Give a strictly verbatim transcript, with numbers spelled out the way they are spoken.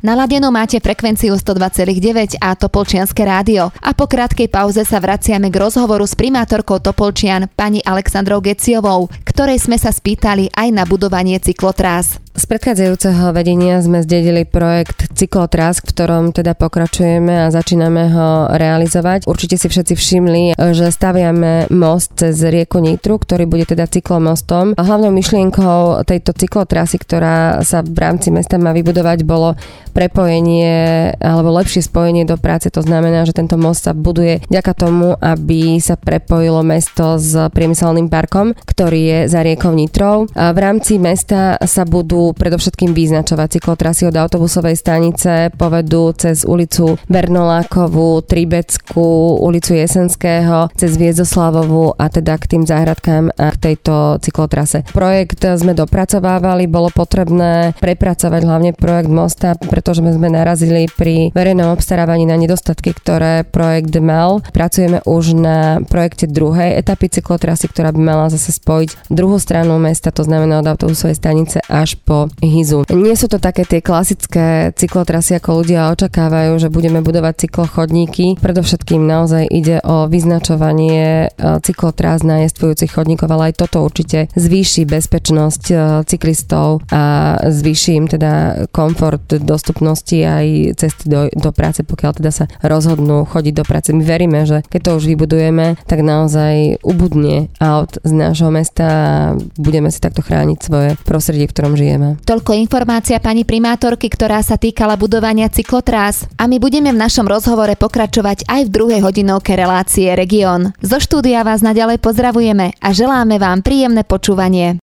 Naladenú máte frekvenciu sto dva celá deväť a Topolčianske rádio. A po krátkej pauze sa vraciame k rozhovoru s primátorkou Topolčian pani Alexandrou Geciovou, ktorej sme sa spýtali aj na budovanie cyklotrás. Z predchádzajúceho vedenia sme zdedili projekt Cyklotrás, v ktorom teda pokračujeme a začíname ho realizovať. Určite si všetci všimli, že staviame most cez rieku Nitru, ktorý bude teda cyklomostom. Hlavnou myšlienkou tejto cyklotrasy, ktorá sa v rámci mesta má vybudovať, bolo prepojenie alebo lepšie spojenie do práce. To znamená, že tento most sa buduje vďaka tomu, aby sa prepojilo mesto s priemyselným parkom, ktorý je za riekou Nitrou. A v rámci mesta sa budú predovšetkým vyznačovať cyklotrasy od autobusovej stanice, povedú cez ulicu Bernolákovú, Tribeckú, ulicu Jesenského, cez Viezoslavovú a teda k tým záhradkám a k tejto cyklotrase. Projekt sme dopracovávali, bolo potrebné prepracovať hlavne projekt mosta, pretože sme narazili pri verejnom obstarávaní na nedostatky, ktoré projekt mal. Pracujeme už na projekte druhej etapy cyklotrasy, ktorá by mala zase spojiť druhú stranu mesta, to znamená od autobusovej stanice až po Hyzu. Nie sú to také tie klasické cyklotrasy, ako ľudia očakávajú, že budeme budovať cyklochodníky. Predovšetkým naozaj ide o vyznačovanie cyklotrás na jestvujúcich chodníkov, ale aj toto určite zvýši bezpečnosť cyklistov a zvýši im teda komfort dostupnosti aj cesty do, do práce, pokiaľ teda sa rozhodnú chodiť do práce. My veríme, že keď to už vybudujeme, tak naozaj ubudne aut z nášho mesta a budeme si takto chrániť svoje prostredie, v ktorom žijeme. Toľko informácia pani primátorky, ktorá sa týkala budovania cyklotrás. A my budeme v našom rozhovore pokračovať aj v druhej hodinovke relácie Región. Zo štúdia vás naďalej pozdravujeme a želáme vám príjemné počúvanie.